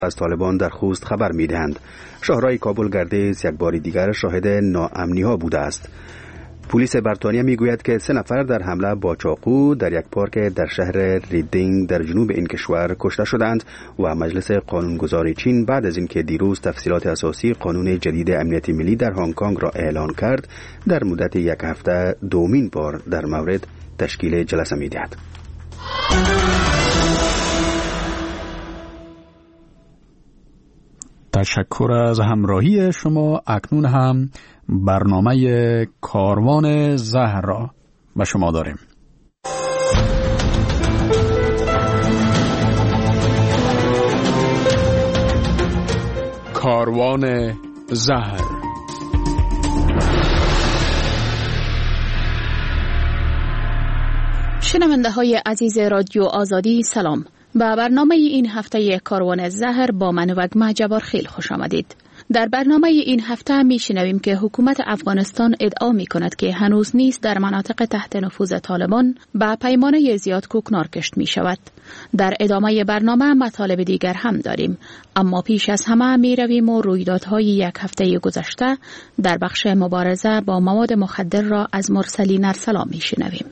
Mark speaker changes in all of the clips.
Speaker 1: از طالبان در خوست خبر می‌دهند. شهرهای کابل گردش یک بار دیگر شاهد ناامنی‌ها بوده است. پلیس بریتانیا میگوید که 3 نفر در حمله با چاقو در یک پارک در شهر ریدینگ در جنوب این کشور کشته شدند و مجلس قانونگذار چین بعد از اینکه دیروز تفصیلات اساسی قانون جدید امنیت ملی در هنگ کنگ را اعلان کرد، در مدت 1 هفته دومین بار در مورد تشکیل جلسه می‌دهد.
Speaker 2: تشکر از همراهی شما. اکنون هم برنامه کاروان زهر را به شما داریم. کاروان زهر.
Speaker 3: شنونده های عزیز رادیو آزادی سلام. به برنامه این هفته کاروان زهر با من وگمه جبارخیل خوش آمدید. در برنامه این هفته می شنویم که حکومت افغانستان ادعا می کند که هنوز نیز در مناطق تحت نفوذ طالبان به پیمانه زیاد کوکنار کشت می شود. در ادامه برنامه مطالب دیگر هم داریم، اما پیش از همه می رویم و رویدادهای 1 هفته گذشته در بخش مبارزه با مواد مخدر را از مرسلین ارسلان می شنویم.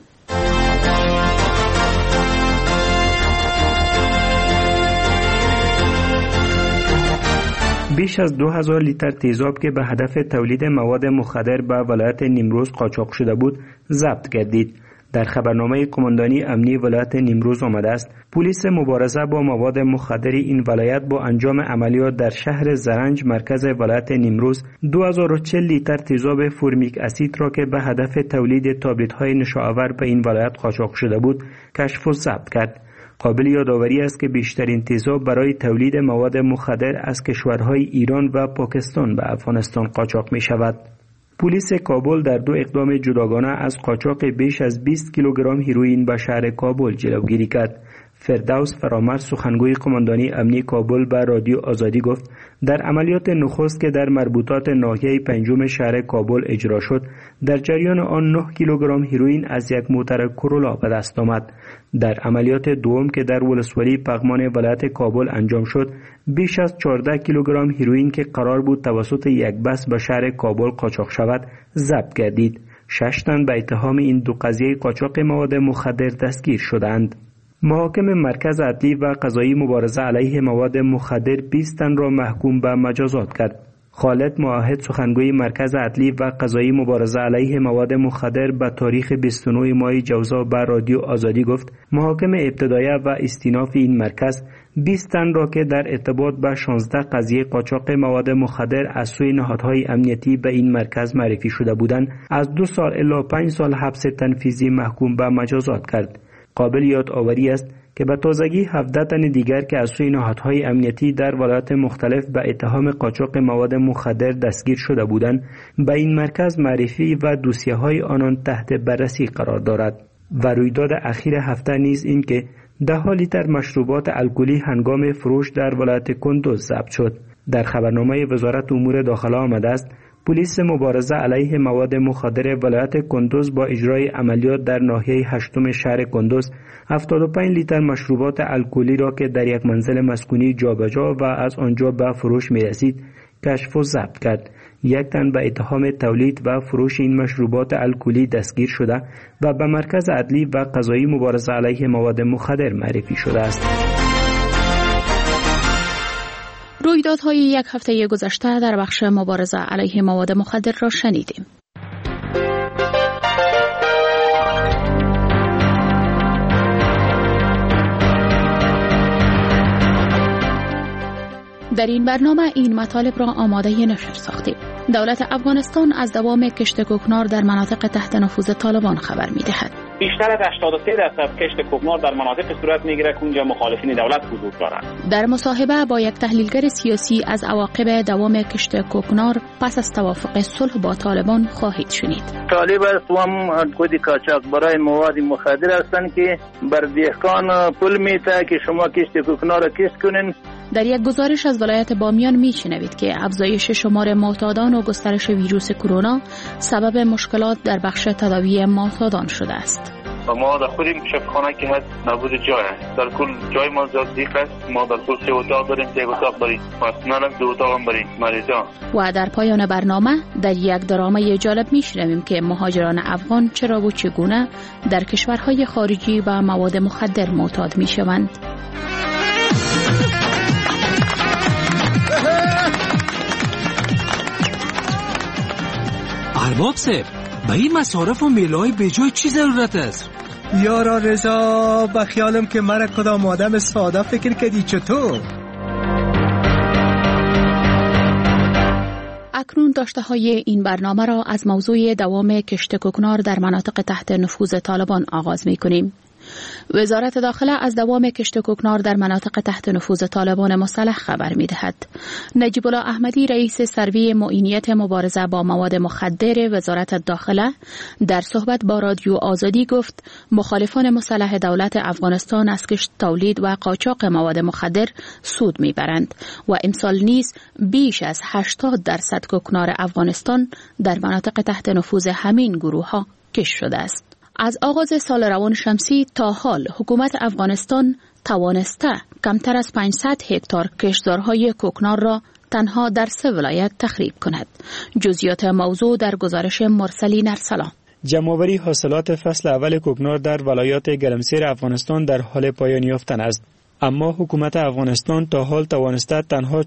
Speaker 4: بیش از 2000 لیتر تیزاب که به هدف تولید مواد مخدر به ولایت نیمروز قاچاق شده بود ضبط گردید. در خبرنامه قماندانی امنی ولایت نیمروز آمده است پلیس مبارزه با مواد مخدر این ولایت با انجام عملیات در شهر زرنج مرکز ولایت نیمروز 2040 لیتر تیزاب فرمیک اسید را که به هدف تولید تابلت‌های نشاآور به این ولایت قاچاق شده بود کشف و ضبط کرد. قابل یادآوری است که بیشترین تیزاب برای تولید مواد مخدر از کشورهای ایران و پاکستان به افغانستان قاچاق می شود. پلیس کابل در 2 اقدام جداگانه از قاچاق بیش از 20 کیلوگرم هیروئین به شهر کابل جلوگیری کرد. فردوس فرامرز سخنگوی قماندانی امنی کابل به رادیو آزادی گفت در عملیات نخست که در مربوطات ناحیه 5 شهر کابل اجرا شد در جریان آن 9 کیلوگرم هیروئین از یک موتر کرولا به دست آمد. در عملیات دوم که در ولسوالی پغمان ولایت کابل انجام شد بیش از 14 کیلوگرم هیروئین که قرار بود توسط یک بس به شهر کابل قاچاق شود ضبط گردید. 6 تن به اتهام این 2 قضیه قاچاق مواد مخدر دستگیر شدند. محاکم مرکز عدلی و قضایی مبارزه علیه مواد مخدر 20 تن را محکوم به مجازات کرد. خالد معاهد سخنگوی مرکز عدلی و قضایی مبارزه علیه مواد مخدر به تاریخ 29 ماه جوزا به رادیو آزادی گفت محاکم ابتدایه و استیناف این مرکز 20 تن را که در ارتباط با 16 قضیه قاچاق مواد مخدر از سوی نهادهای امنیتی به این مرکز معرفی شده بودند از 2 سال الی 5 سال حبس تنفیذی محکوم به مجازات کرد. قابل یادآوری است که به تازگی 17 تن دیگر که از سوی نهادهای امنیتی در ولایات مختلف به اتهام قاچاق مواد مخدر دستگیر شده بودند به این مرکز معرفی و دوسیه‌های آنان تحت بررسی قرار دارد. و رویداد اخیر هفته نیز این که 10 لیتر مشروبات الکلی هنگام فروش در ولایت کندوز ضبط شد. در خبرنامه وزارت امور داخله آمده است پلیس مبارزه علیه مواد مخدر ولایت کندوز با اجرای عملیات در ناحیه 8 شهر کندوز 75 لیتر مشروبات الکلی را که در یک منزل مسکونی جابجا و از آنجا به فروش می رسید کشف و ضبط کرد. 1 تن به اتهام تولید و فروش این مشروبات الکلی دستگیر شده و به مرکز عدلی و قضایی مبارزه علیه مواد مخدر معرفی شده است.
Speaker 3: رویدادهای 1 هفته گذشته در بخش مبارزه علیه مواد مخدر را شنیدیم. در این برنامه این مطالب را آماده نشر ساختیم. دولت افغانستان از دوام کشت کوکنار در مناطق تحت نفوذ طالبان خبر می‌دهد.
Speaker 5: بیشتر از 83% کشت کوکنار در مناطق صورت می‌گیرد که اونجا مخالفین دولت حضور دارند.
Speaker 3: در مصاحبه با یک تحلیلگر سیاسی از عواقب دوام کشت کوکنار پس از توافق صلح با طالبان خواهید شنید.
Speaker 6: طالب است و هم خودی قاچاق برای مواد مخدر هستند که بر دهقان پول میته که شما کشت کوکنار را کشت کنین.
Speaker 3: در یک گزارش از ولایت بامیان میشنوید که افزایش شمار معتادان و گسترش ویروس کرونا سبب مشکلات در بخش تداوی معتادان شده است.
Speaker 6: و ما در خود شفاخانه که هست نبود جای هست. در کل جای ما زیاد دیق است. ما در کل 3 اتاق داریم، 1 اتاق برای پرسنل، 2 اتاق هم برای مریضان.
Speaker 3: و در پایان برنامه در یک درامه جالب میشنویم که مهاجران افغان چرا و چگونه در کشورهای خارجی به مواد مخدر معتاد میشوند.
Speaker 7: ارباب صاحب، به این مصارف و میلای به جای چی ضرورت است؟
Speaker 8: یارا رضا، به خیالم که مرا کدام آدم ساده فکر کردی چطور؟
Speaker 3: اکنون داشته های این برنامه را از موضوع دوام کشت کوکنار در مناطق تحت نفوذ طالبان آغاز می کنیم. وزارت داخله از دوام کشت کوکنار در مناطق تحت نفوذ طالبان مسلح خبر می دهد. نجیب الله احمدی رئیس سروی معینیت مبارزه با مواد مخدر وزارت داخله در صحبت با رادیو آزادی گفت مخالفان مسلح دولت افغانستان از کشت تولید و قاچاق مواد مخدر سود می برند و امسال نیز بیش از 80% کوکنار افغانستان در مناطق تحت نفوذ همین گروه ها کشت شده است. از آغاز سال روان شمسی تا حال حکومت افغانستان توانسته کمتر از 500 هکتار کشتزارهای کوکنار را تنها در 3 ولایت تخریب کند. جزئیات موضوع در گزارش مرسلین ارسلان.
Speaker 4: جمع‌آوری حاصلات فصل اول کوکنار در ولایات گرمسیر افغانستان در حال پایان یافتن است. اما حکومت افغانستان تا حال توانسته تنها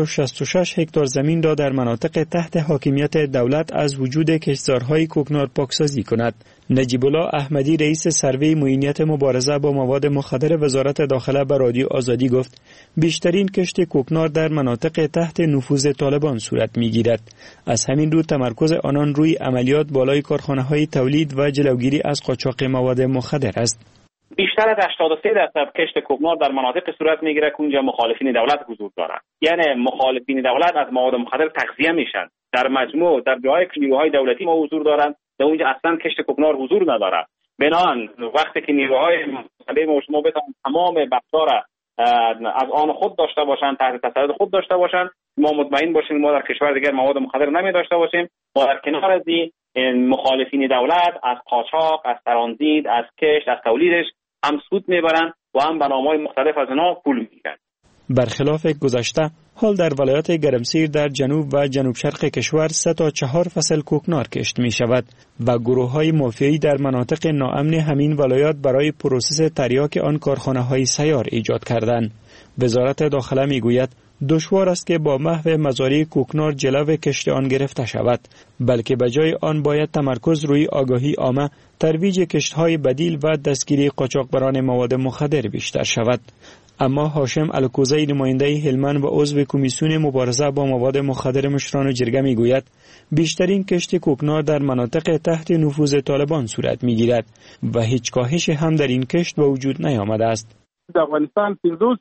Speaker 4: 466 هکتار زمین را در مناطق تحت حاکمیت دولت از وجود کشتزارهای کوکنار پاکسازی کند. نجیب الله احمدی رئیس سروی معینیت مبارزه با مواد مخدر وزارت داخله به رادیو آزادی گفت بیشترین کشت کوکنار در مناطق تحت نفوذ طالبان صورت می‌گیرد. از همین رو تمرکز آنان روی عملیات بالای کارخانه‌های تولید و جلوگیری از قاچاق مواد مخدر است.
Speaker 5: بیشتر از 83% کشت کوکنار در مناطق صورت میگیره که اونجا مخالفین دولت حضور دارند. یعنی مخالفین دولت از مواد مخدر تغذیه میشن. در مجموع در جای نیروهای دولتی ما حضور دارند، در اونجا اصلا کشت کوکنار حضور نداره. بنابراین وقتی که نیروهای مختلف ما بتوانند تمام بخش‌ها را از آن خود داشته باشند، تحت تسلط خود داشته باشند، ما مطمئن باشیم ما در کشور دیگر مواد مخدر نمی داشته باشیم. ما در کنار از مخالفین دولت از قاچاق، از ترانزیت، از کشت، از تولیدش هم سود میبرند و هم به نام‌های مختلف از آنها پول میگیرند.
Speaker 4: برخلاف گذشته، حال در ولایت گرمسیر در جنوب و جنوب شرق کشور 3 تا 4 فصل کوکنار کشت می شود و گروه‌های مافیایی در مناطق ناامن همین ولایات برای پروسس تریاک آن کارخانه‌های سیار ایجاد کردند. وزارت داخله می گوید دشوار است که با محو مزارع کوکنار جلو کشت آن گرفته شود، بلکه به جای آن باید تمرکز روی آگاهی عامه، ترویج کشت‌های بدیل و دستگیری قاچاقبران مواد مخدر بیشتر شود. اما هاشم الکوزی نماینده هلمند و عضو کمیسیون مبارزه با مواد مخدر مشران جرگه میگوید بیشترین کشت کوکنار در مناطق تحت نفوذ طالبان صورت میگیرد و هیچ کاهش هم در این کشت به وجود نیامده است.
Speaker 9: در افغانستان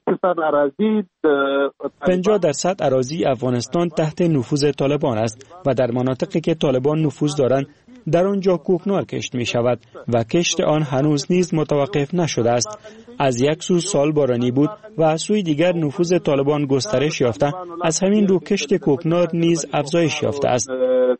Speaker 4: 50% اراضی افغانستان تحت نفوذ طالبان است و در مناطقی که طالبان نفوذ دارند در آنجا کوکنار کشت می شود و کشت آن هنوز نیز متوقف نشده است. از یک سو سال بارانی بود و از سوی دیگر نفوذ طالبان گسترش یافته، از همین رو کشت کوکنار نیز افزایش یافته است.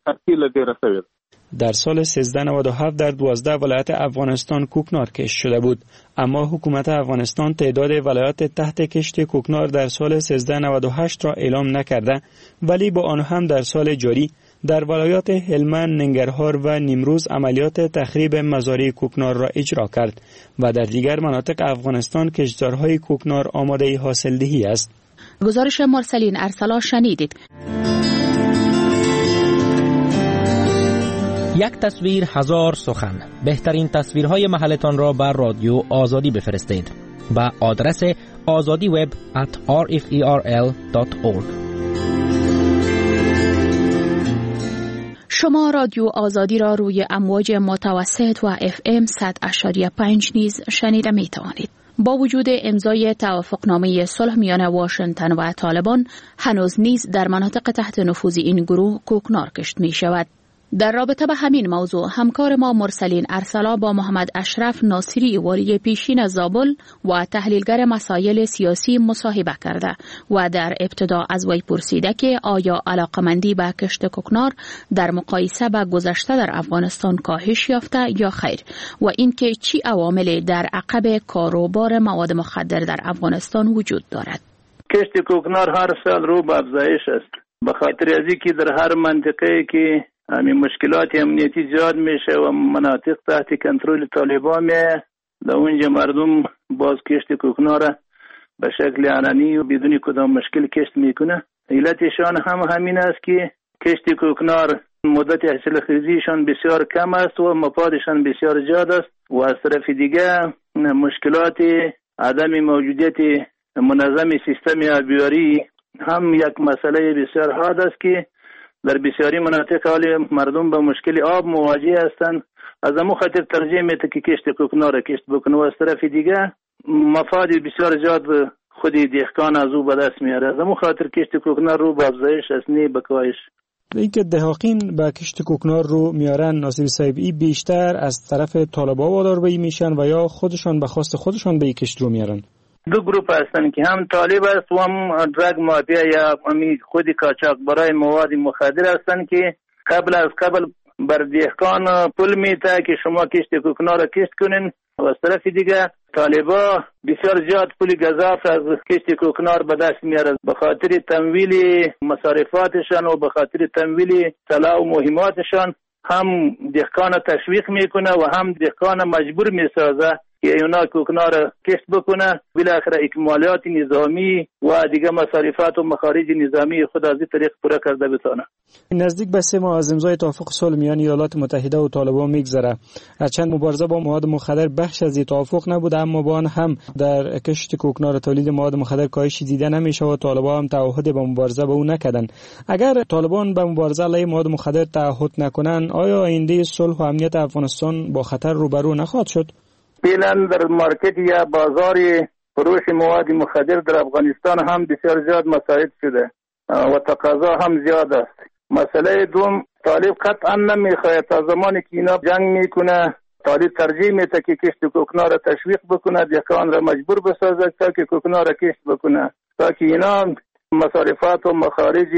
Speaker 4: در سال 1397 در 12 ولایت افغانستان کوکنار کشت شده بود، اما حکومت افغانستان تعداد ولایات تحت کشت کوکنار در سال 1398 را اعلام نکرده، ولی با آن هم در سال جاری در ولایات هلمند، ننگرهار و نیمروز عملیات تخریب مزارع کوکنار را اجرا کرد و در دیگر مناطق افغانستان کشتزارهای کوکنار آماده حاصلدهی است.
Speaker 3: گزارش مرسلین ارسلان شنیدید.
Speaker 10: یک تصویر هزار سخن. بهترین تصویرهای محلتان را بر رادیو آزادی بفرستید با آدرس azadiweb@rferl.org.
Speaker 3: شما رادیو آزادی را روی امواج متوسط و FM 100.5 نیز شنیده می توانید. با وجود امضای توافقنامه صلح میان واشنگتن و طالبان، هنوز نیز در مناطق تحت نفوذ این گروه کوکنار کشت می شود. در رابطه به همین موضوع همکار ما مرسلین ارسلا با محمد اشرف ناصری والی پیشین زابل و تحلیلگر مسائل سیاسی مصاحبه کرده و در ابتدا از وی پرسیده که آیا علاقمندی به کشت کوکنار در مقایسه با گذشته در افغانستان کاهش یافته یا خیر و اینکه چی عواملی در عقب کاروبار مواد مخدر در افغانستان وجود دارد.
Speaker 6: کشت کوکنار هر سال رو به افزایش است، به خاطر از اینکه در هر منطقه که همین مشکلات امنیتی زیاد میشه و مناطق تحت کنترل طالبان میه، در اونجا مردم باز کشت کوکنار به شکل علنی و بدون کدام مشکل کشت میکنه. علتشان هم همین است که کشت کوکنار مدت حاصل خیزیشان بسیار کم است و مفادشان بسیار زیاد است و از طرف دیگه مشکلات عدم موجودیت منظم سیستم آبیاری هم یک مسئله بسیار حاد است که در بسیاری مناطق حال مردم با مشکل آب مواجه هستند. از همون خاطر ترجیح میده که کشت کوکنار کشت بکنه و از طرف دیگه مفاد بسیار زیاد خود دهقان از او به دست میاره. از همون خاطر کشت کوکنار رو به افزایش است، نه به کاهش.
Speaker 9: اینکه دهقان به کشت کوکنار رو میارن ناصر صاحب، این بیشتر از طرف طالبان وادار به این میشن و یا خودشان به خواست خودشان به این کشت رو میارن؟
Speaker 6: دو گروپ هستن که هم طالب است و هم درگ مافیا یا خود قاچاقبرای مواد مخدر هستن که قبل بر دهقان پول میده که شما کشت کوکنار کشت کنین و از طرف دیگه طالبا بسیار زیاد پول گزاف از کشت کوکنار به دست میاره به خاطر تمویل مصارفاتشان و به خاطر تمویل طلا و مهماتشان. هم دهقان تشویق میکنه و هم دهقان مجبور میسازه که اونا کوکنار کشت بکنه، بالاخره اکمالات نظامی و دیگه مصارفات و مخارج نظامی خود از این طریق پورا کرده بتونه.
Speaker 9: نزدیک به 3 ماه از امضای توافق صلح میان ایالات متحده و طالبان میگذره. هرچند مبارزه با مواد مخدر بخش از این توافق نبوده، اما با آن هم در کشت کوکنار تولید مواد مخدر کاهشی دیده نمیشه و طالبان هم تعهد به مبارزه با اون نکردن. اگر طالبان به مبارزه علیه مواد مخدر تعهد نکنن، آیا آینده صلح و امنیت افغانستان با خطر روبرو نخواهد شد؟
Speaker 6: فعلا در مارکت یا بازار فروش مواد مخدر در افغانستان هم بسیار زیاد مساعد شده و تقاضا هم زیاد است. مسئله دوم، طالب قطعا نمیخواهد تا زمانی که اینا جنگ میکنه، طالب ترجیح میده که کشت کوکنار را تشویق بکنه، دهقان را مجبور بسازد تا که کوکنار را کشت بکنه، تا که اینا مصارفات و مخارج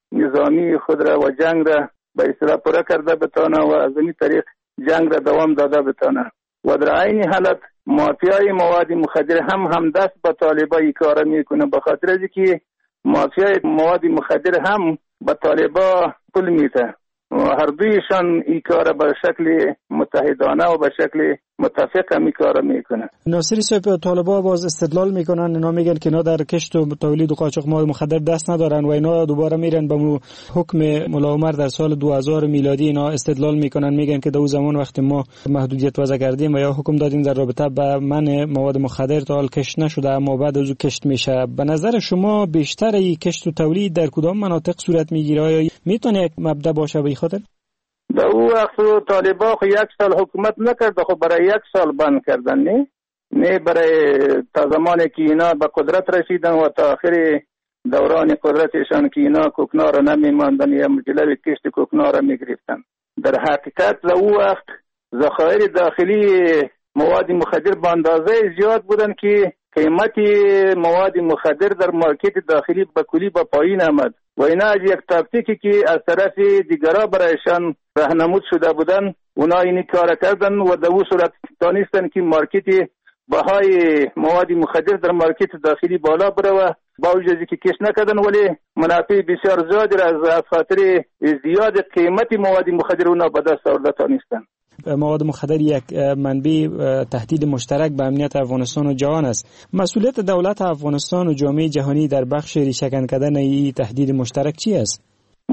Speaker 6: نظامی خود را و جنگ را به اصطلاح پورا کرده بتانه و از این طریق جنگ را دوام داده بتانه. و در عین حالت مافیای مواد مخدر هم دست به طالبای کار میکنه، به خاطر از اینکه مافیای مواد مخدر هم به طالبا پول میده و هر دویشان این کار به شکل متحدانه و به شکل متفق هم این کار میکنه.
Speaker 9: ناصری صاحب، طالبا باز استدلال میکنن، اینا میگن که اینا در کشت و تولید و قاچاق مواد مخدر دست ندارن و اینا دوباره میرن به حکم ملا عمر در سال 2000 میلادی. اینا استدلال میکنن، میگن که در اون زمان وقتی ما محدودیت وضع کردیم و یا حکم دادیم در رابطه با منع مواد مخدر تا حال کشت نشده، اما بعد از اون کشت میشه. به نظر شما بیشتر این کشت و تولید در کدام مناطق صورت میگیره؟ آیا میتونه یک مبدا باشه به خاطر؟
Speaker 6: در او وقت طالبا خو 1 سال حکومت نکرده، خو برای 1 سال بند کردن، نه برای تا زمانی که اینا به قدرت رسیدن و تا آخر دوران قدرتشان که اینا کوکنار را نمیماندن یا مجلب کشت کوکنار را میگرفتن. در حقیقت در او وقت ذخایر داخلی مواد مخدر به اندازه زیاد بودن که قیمت مواد مخدر در مارکت داخلی به کلی به پایین آمد و اینا از یک تاکتیکی که از طرف دیگرها برایشان راهنمود شده بودن اونا این کار کردن و در اون صورت دانستن که مارکت بهای مواد مخدر در مارکت داخلی بالا بره و با وجودی که کش نکردن ولی منافع بسیار زیادی را از خاطر زیاد قیمت مواد مخدر اونا به دست آورده دانستن.
Speaker 9: مواد مخدر یک منبع تهدید مشترک به امنیت افغانستان و جهان است. مسئولیت دولت افغانستان و جامعه جهانی در بخش ریشه‌کن کردن این تهدید مشترک چی است؟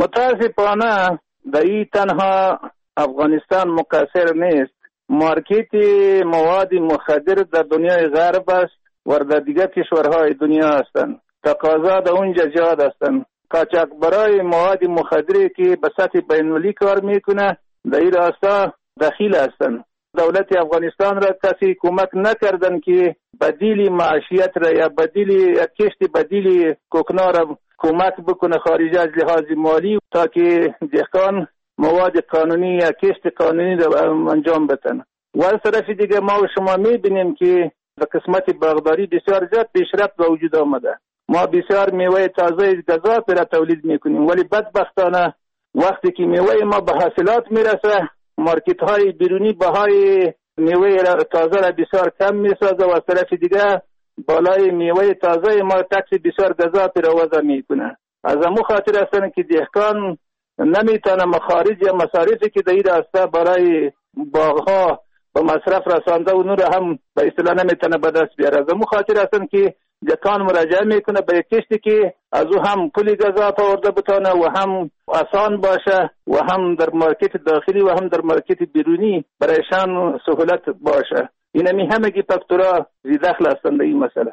Speaker 6: متاسفانه در این تنها افغانستان مقصر نیست. مارکت مواد مخدر در دنیای غرب است و در دیگر کشورهای دنیا هستند. تقاضا در اونجا زیاد هستند. قاچاقبرای مواد مخدری که به سطح بین‌المللی کار میکنه در این راستا دخیل هستند. دولت افغانستان را کسی کمک نکردن که بدیل معیشت را یا کشت بدیل کوکنار را کمک بکنه خارج از لحاظ مالی تا که دهقان مواد قانونی یا کشت قانونی را انجام بدن. و از طرف دیگه ما و شما میبینیم که در قسمت باغداری بسیار زیاد پیشرفت به وجود آمده. ما بسیار میوه تازه گزاف را تولید میکنیم، ولی بدبختانه وقتی که میوه ما به حاصلات میرسه، مارکت های بیرونی بهای میوه تازه را بسیار کم میسازه و از طرف دیگه بالای میوه تازه ما تکس بسیار گزاف را وضع میکنه. از امو خاطر هستن که دهقان نمیتونه مخارج یا مصارفی که دایر هسته برای باغها به مصرف رسانده و نور هم به اصطلاح نمیتونه به دست بیاره. از امو خاطر هستن که دهقان مراجعه میکنه به کشتی که از او هم پولی گزاف آورده بتونه و هم آسان باشه و هم در مارکت داخلی و هم در مارکت بیرونی برایشان سهولت باشه. اینمی همگی فاکتورها زیدخل هستند در این مسئله.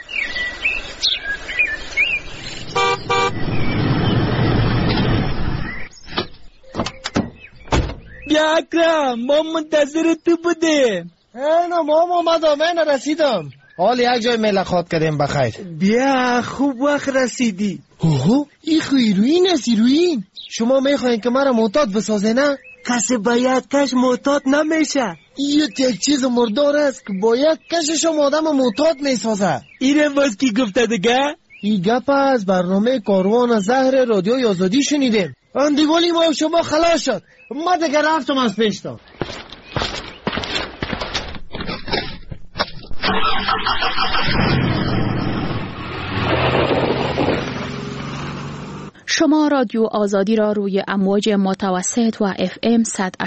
Speaker 7: بیا اکرم، ما منتظر تو بودیم.
Speaker 11: نه ماما من رسیدم. حال یک جای ملاقات کردیم بخیر.
Speaker 7: بیا خوب وقت رسیدی.
Speaker 11: اوه این هیروین است. هیروین شما میخواین که مرا معتاد بسازه نه؟
Speaker 7: کسی با یک کش معتاد نمیشه.
Speaker 11: یک چیز مردار است که با یک کشش آدم معتاد میسازه.
Speaker 7: اینه باز کی گفته دیگه؟
Speaker 11: این گپ از برنامه کاروان زهر رادیوی آزادی شنیدیم. اندیوالی ما شما خلاص شد. ما دیگه رفتم از پیشتم.
Speaker 3: شما رادیو آزادی را روی امواج متوسط و FM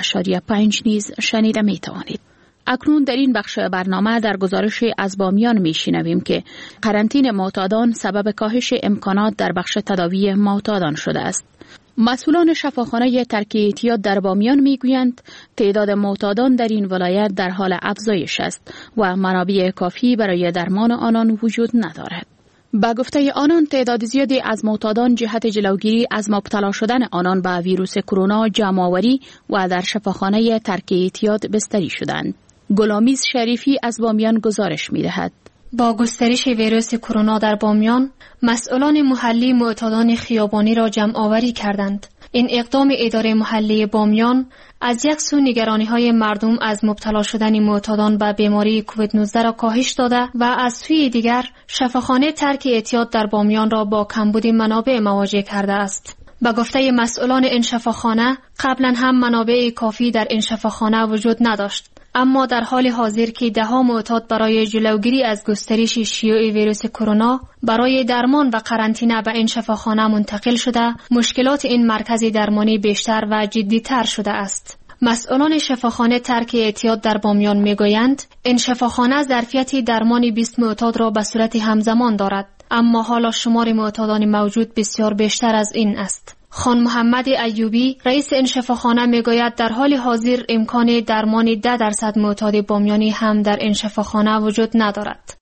Speaker 3: 100.5 نیز شنیده می توانید. اکنون در این بخش برنامه در گزارش از بامیان می شنویم که قرنطینه معتادان سبب کاهش امکانات در بخش تداوی معتادان شده است. مسئولان شفاخانه ترک اعتیاد در بامیان می گویند تعداد معتادان در این ولایت در حال افزایش است و منابع کافی برای درمان آنان وجود ندارد. با گفته آنان تعداد زیادی از معتادان جهت جلوگیری از مبتلا شدن آنان به ویروس کرونا جمع‌آوری و در شفاخانه ترک اعتیاد بستری شدند. گلامیز شریفی از بامیان گزارش می‌دهد.
Speaker 12: با گسترش ویروس کرونا در بامیان، مسئولان محلی معتادان خیابانی را جمع‌آوری کردند. این اقدام اداره محلی بامیان از یک سو نگرانی‌های مردم از مبتلا شدن معتادان به بیماری کووید 19 را کاهش داده و از سوی دیگر شفاخانه ترک اعتیاد در بامیان را با کمبود منابع مواجه کرده است. با گفته مسئولان این شفاخانه، قبلا هم منابع کافی در این شفاخانه وجود نداشت. اما در حال حاضر که ده‌ها معتاد برای جلوگیری از گسترش شیوع ویروس کرونا برای درمان و قرنطینه به این شفاخانه منتقل شده، مشکلات این مرکز درمانی بیشتر و جدی‌تر شده است. مسئولان شفاخانه ترک اعتیاد در بامیان میگویند این شفاخانه ظرفیت درمان 20 معتاد را به صورت همزمان دارد، اما حالا شمار معتادان موجود بسیار بیشتر از این است. خان محمد ایوبی رئیس این شفاخانه میگوید در حال حاضر امکان درمان 10% معتاد بامیانی هم در این شفاخانه وجود ندارد.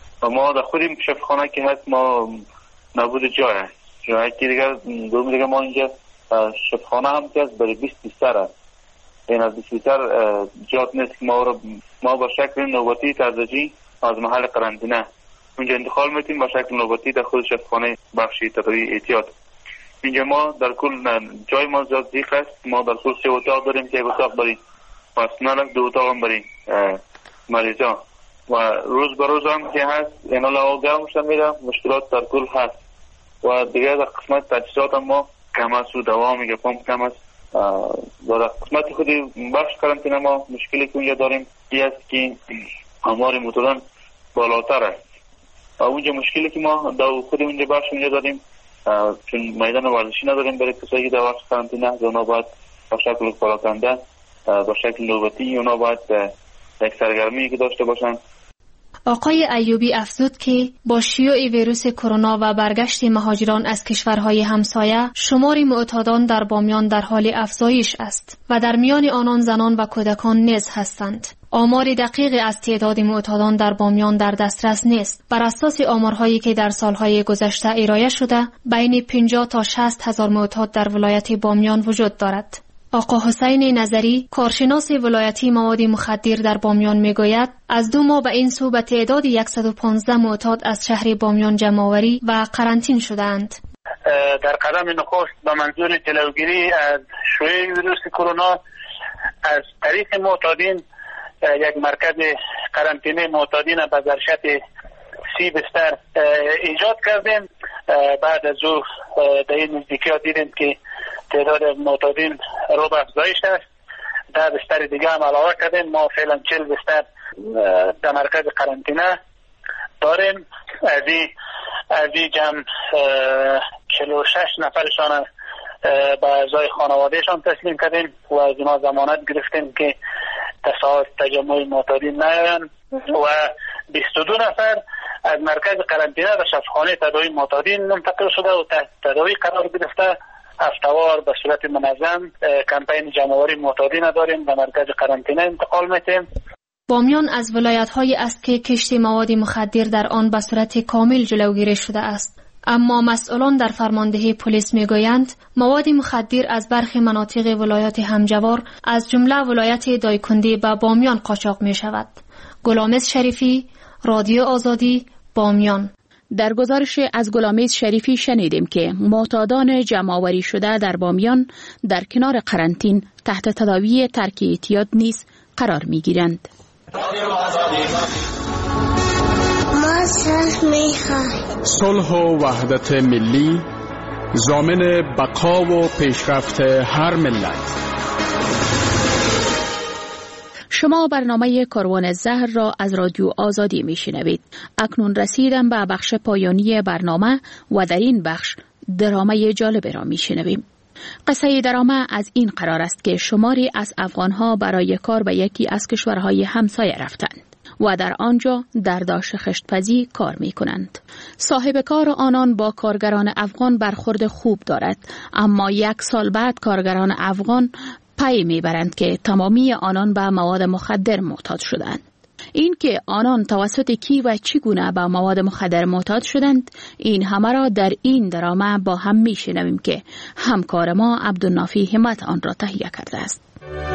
Speaker 13: ما در خود این شفاخانه که هست ما نبود جای که دیگه ما اینجا شفاخانه هم که هست برای 20 بستر است. این از 20 بستر جات نیست که ما با شکل نوبتی تدریجی از محل قرنطینه اونجا انتقال میتیم با شکل نوبتی در خود شفاخانه بخش تداوی اعتیاد. اینجا ما در کل جای ما زیاد ضیق است. ما در کل 3 اتاق داریم که 1 اتاق برای پرسنل، 2 اتاق هم برای مریضا و روز به روز هم که هست اینا لواگرمش هم میره، مشکلات در کل هست و دیگه در قسمت تجهیزات هم ما کم است و دوا میگه پمپ کم است و در قسمت خودی بخش قرنطینه ما مشکلی که اونجا داریم این است که آمار معتادان بالاتر است و اونجا مشکلی که ما در خود اونجا بخش اونجا داریم چون میدان ورزشی نداریم برای کسایی که در بخش قرنطینه اونا باید با شکل پراکنده با شکل نوبتی اونا باید یک سرگرمی که داشته باشن.
Speaker 12: آقای ایوبی افزود که با شیوع ویروس کرونا و برگشت مهاجران از کشورهای همسایه شمار معتادان در بامیان در حال افزایش است و در میان آنان زنان و کودکان نیز هستند. آمار دقیق از تعداد معتادان در بامیان در دسترس نیست. بر اساس آمارهایی که در سالهای گذشته ارائه شده بین 50 تا 60 هزار معتاد در ولایت بامیان وجود دارد. آقا حسین نظری کارشناس ولایتی مواد مخدر در بامیان میگوید از 2 ماه به این سو به تعداد 115 معتاد از شهر بامیان جمع‌آوری و قرنطین شدند.
Speaker 13: در قدم نخست به منظور جلوگیری از شیوع ویروس کرونا از طریق معتادین یک مرکز قرنطینه معتادین به ظرفیت 30 بستر ایجاد کردیم. بعد از او در این نزدیکی‌ها دیدیم که تعداد معتادین رو به افزایش است. 10 بستر دیگه هم علاوه کردیم. ما فعلا 40 بستر در مرکز قرنطینه داریم. از این جمع 46 نفرشان به اعضای خانوادهشان تسلیم کردیم و از اینا ضمانت گرفتیم که تصاعد تجمع معتادین نیاین و 22 نفر از مرکز قرنطینه به شفاخانه تداوی معتادین منتقل شده و تحت تداوی قرار گرفته. هفته‌وار به صورت منظم کمپین جمع‌آوری معتادین داریم به مرکز قرنطینه انتقال می‌دیم.
Speaker 12: بامیان از ولایت‌هایی است که کشت مواد مخدر در آن به صورت کامل جلوگیری شده است. اما مسئولان در فرماندهی پلیس میگویند مواد مخدر از برخی مناطق ولایت همجوار از جمله ولایت دایکنده به بامیان قاچاق می شود. گلامز شریفی، رادیو آزادی، بامیان.
Speaker 3: در گزارش از گلامز شریفی شنیدیم که معتادان جمع‌آوری شده در بامیان در کنار قرنطین تحت تداوی ترک اعتیاد نیز قرار می گیرند.
Speaker 14: ما
Speaker 2: صلح و وحدت ملی ضامن بقا و پیشرفت هر ملت.
Speaker 3: شما برنامه کاروان زهر را از رادیو آزادی میشنوید. اکنون رسیدم به بخش پایانی برنامه و در این بخش درامه جالب را میشنویم. قصه درامه از این قرار است که شماری از افغانها برای کار به یکی از کشورهای همسایه رفتند و در آنجا در داشت خشتپزی کار می کنند. صاحب کار آنان با کارگران افغان برخورد خوب دارد، اما 1 سال بعد کارگران افغان پی می برند که تمامی آنان به مواد مخدر معتاد شدند. این که آنان توسط کی و چگونه به مواد مخدر معتاد شدند، این همه را در این درامه با هم می شنویم که همکار ما عبدالنافی همت آن را تهیه کرده است.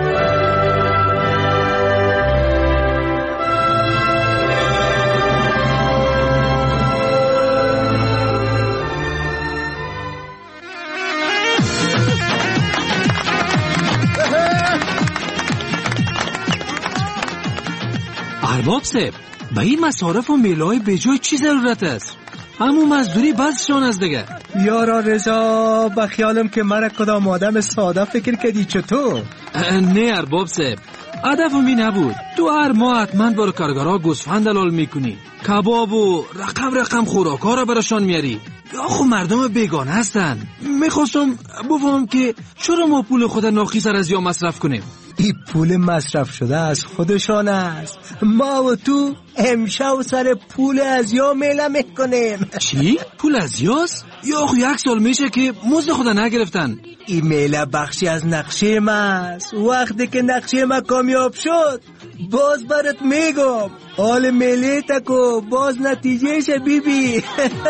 Speaker 7: ارباب صاحب، به این مصارف و میلای به جای چی ضرورت است؟ همون مزدوری بعضشان از دیگه.
Speaker 8: یارا رضا، به خیالم که مرا کدام آدم ساده فکر کردی چطور؟
Speaker 7: نه ارباب صاحب، هدفم این نبود. تو هر ماه حتما برای کارگرها گوسفند دلال میکنی، کباب و رقم خوراکا را براشان میاری. یا خو مردم بیگانه هستن. میخواستم بفهم که چرا ما پول خود ناقص از یا مصرف کنیم؟
Speaker 8: این پول مصرف شده از خودشان است. ما و تو امشب سر پول از یا میله میکنیم.
Speaker 7: چی؟ پول از یاست؟ یا خو 1 سال میشه که مزد خود نگرفتن.
Speaker 8: این میله بخشی از نقشه ما است. وقتی که نقشه ما کامیاب شد باز برات میگم. حال میله تکو باز نتیجهش بیبی.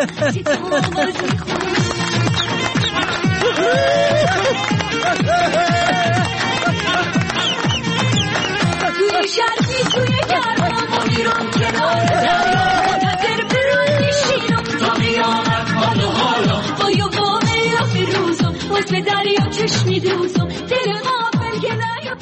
Speaker 14: شرقی توی گرما ما میرم کنار دریا منتظر برون میشینم تا قیامت حالا با یوگا میرم روزم واسه دریا چشمی دوزم دل غافل که نیاد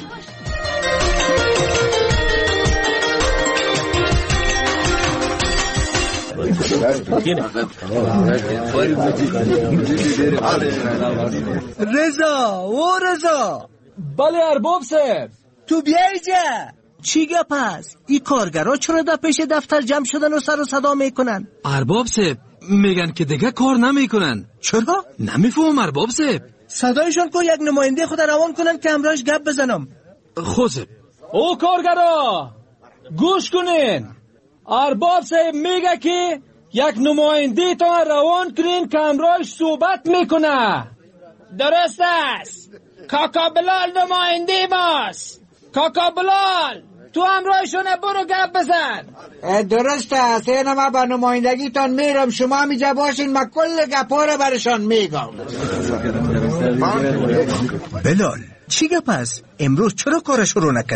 Speaker 8: رضا
Speaker 7: بله ارباب صاحب،
Speaker 8: تو بیایی جا. چی گپ هست؟ این کارگرها چرا در پیش دفتر جمع شدن و سر و صدا میکنن؟
Speaker 7: ارباب صاحب میگن که دیگه کار نمیکنن.
Speaker 8: چرا؟
Speaker 7: نمیفهم ارباب صاحب.
Speaker 8: صدایشون کو یک نماینده خود روان کنن که امراش گپ بزنم.
Speaker 7: خوزه او کارگرها گوش کنین. ارباب صاحب میگه که یک نماینده تا روان کنین که امراش صحبت میکنه.
Speaker 15: درست است. کاکا بلال نماینده ماست. کاکا بلال تو همراهشونه، برو گپ بزن.
Speaker 16: درست است. اینه ما با نمایندگیتان میرم، شما همیجا باشین، ما کل گپا رو برشان میگم.
Speaker 8: بلال چی گپ است؟ امروز چرا کارش رو نکردین؟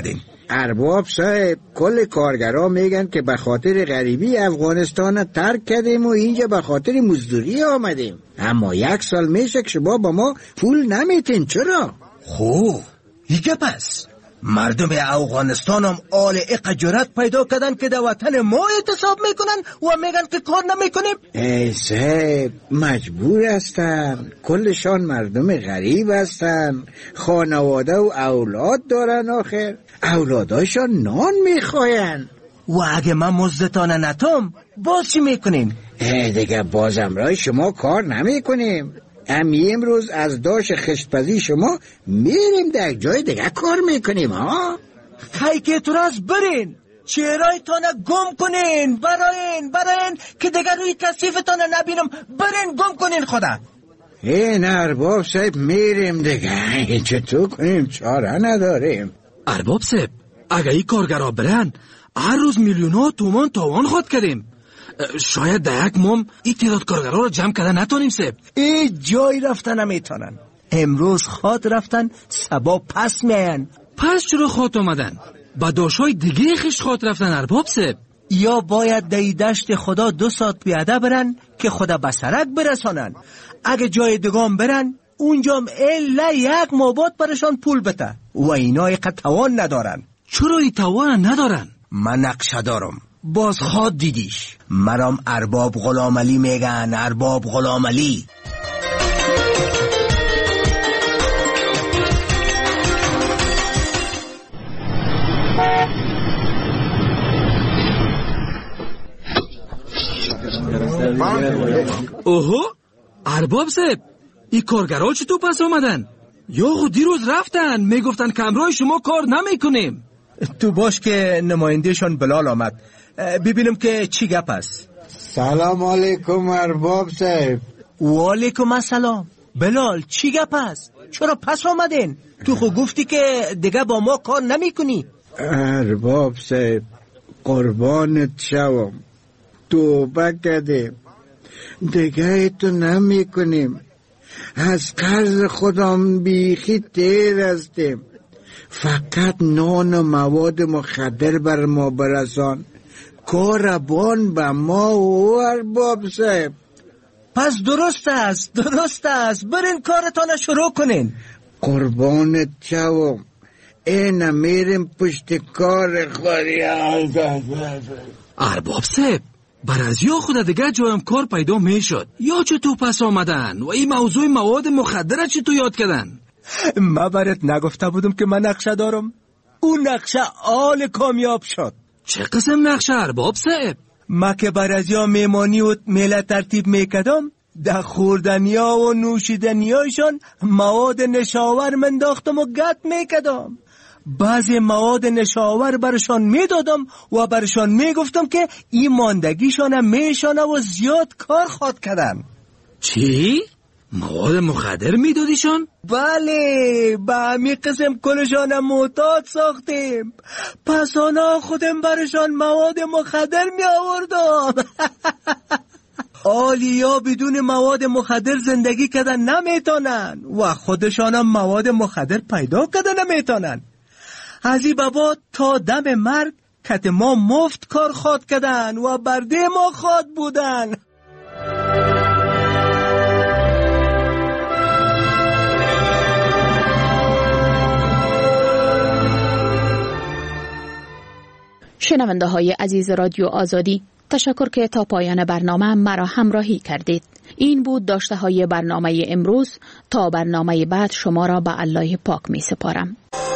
Speaker 16: ارباب صاحب، کل کارگرها میگن که به خاطر غریبی افغانستان ترک کردیم و اینجا به خاطر مزدوری آمدیم. اما 1 سال میشه که شما با ما پول نمیتین. چرا؟
Speaker 8: خوب دیگه پس مردم افغانستان هم آل اقجارت پیدا کردن که در وطن ما اعتصاب میکنن و میگن که کار نمیکنیم.
Speaker 16: ای صاحب، مجبور هستن. کلشان مردم غریب هستن، خانواده و اولاد دارن، آخر اولاداشان نان میخواین.
Speaker 8: و اگه من مزدتان نتام باز چی میکنیم؟
Speaker 16: دیگه بازم رای شما کار نمیکنیم. امروز از داش خشتپزی شما میریم در جای دیگه کار میکنیم. ها
Speaker 8: خی که تو راست برین، چهرهایتان گم کنین، براین که دیگه روی کثیفتان نبینم. برین گم کنین خدا.
Speaker 16: این ارباب صاحب میریم دیگه، چطور کنیم؟ چاره نداریم.
Speaker 7: ارباب صاحب، اگه این کارگرها برن هر روز میلیون‌ها تومان تاوان خود کردیم. شاید در یک مام این تعداد کارگرها رو جمع کردن نتونیم صاحب.
Speaker 8: ای جای رفتن نمیتونن. امروز خاط رفتن، سبا پس میاین.
Speaker 7: پس چرا خاط آمدن؟ با داشای دیگه خش خاط رفتن ارباب صاحب.
Speaker 8: یا باید دی دشت خدا 2 ساعت پیاده برن که خدا بسرک برسانن. اگه جای دگام برن اونجا الا 1 مابات برشان پول بده و اینا ایقا توان ندارن.
Speaker 7: چرا ای توان ندارن؟
Speaker 8: من نقشه دارم. باز خواد دیدیش. مرام ارباب غلام علی میگن. ارباب غلام علی.
Speaker 7: اوهو ارباب صاحب، این کارگرها چطور پس آمدن؟ یا خود دیروز رفتن میگفتن کمرای شما کار نمیکنیم.
Speaker 8: تو باش که نمایندهشان بلال آمد، ببینم که چی گپ است.
Speaker 16: سلام علیکم ارباب صاحب.
Speaker 8: و علیکم السلام. بلال چی گپ است؟ چرا پس آمدین؟ تو خود گفتی که دیگه با ما کار نمی کنی.
Speaker 16: ارباب صاحب قربانت شوم، توبه کردیم، دیگه تو نمی کنیم. از قرض خودم بیخی تیر هستیم. فقط نان و مواد مخدر بر ما برسان. کاربان به ما و ارباب صاحب.
Speaker 8: پس درست است. برین کارتان شروع کنین.
Speaker 16: قربانت شوم، این میریم پشت کار خوری.
Speaker 7: ارباب صاحب، برازی خود دیگه جایم کار پیدا میشد. یا چطور پس آمدن و این موضوع مواد مخدر چطور یاد کردن؟
Speaker 8: من برات نگفته بودم که من نقشه دارم؟ اون نقشه آل کامیاب شد.
Speaker 7: چه قسم نقشه ارباب صاحب؟
Speaker 8: ما که برازیا میمانی و میله ترتیب میکردم، در خوردنیا و نوشیدنیایشان مواد نشاور منداختم و گت میکردم. بعضی مواد نشاور برشان میدادم و برشان میگفتم که این ماندگیشان میشانه و زیاد کار خواهد کردن.
Speaker 7: چی؟ مواد مخدر میدادیشان؟
Speaker 8: بله، به همین قسم کلشان معتاد ساختیم. پس آنا خودم برشان مواد مخدر می آوردم. آلیا بدون مواد مخدر زندگی کردن نمیتونن و خودشان هم مواد مخدر پیدا کردن نمیتونن. از این بابا تا دم مرگ کت ما مفت کار خواد کردن و برده ما خواد بودن.
Speaker 3: شنونده های عزیز رادیو آزادی، تشکر که تا پایان برنامه مرا همراهی کردید. این بود داشته های برنامه امروز. تا برنامه بعد شما را به الله پاک می سپارم.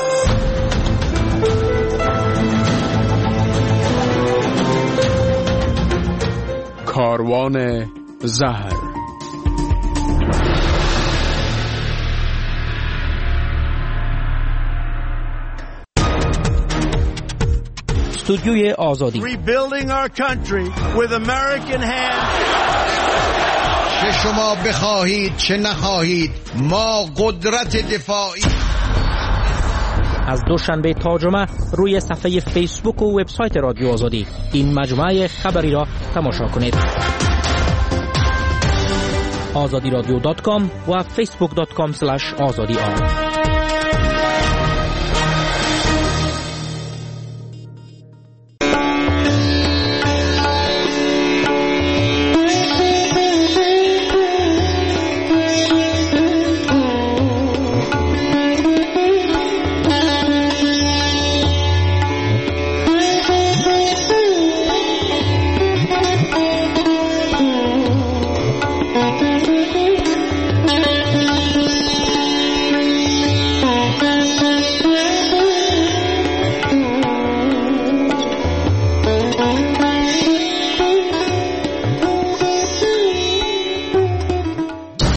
Speaker 2: کاروان زهر.
Speaker 10: استودیوی آزادی.
Speaker 17: Rebuilding our country with American hands.
Speaker 18: چه شما بخواهید چه نخواهید، ما قدرت دفاعی.
Speaker 10: از دوشنبه تا جمعه روی صفحه فیسبوک و وبسایت رادیو آزادی این مجموعه خبری را تماشا کنید. azadiradyo.com و facebook.com/azadi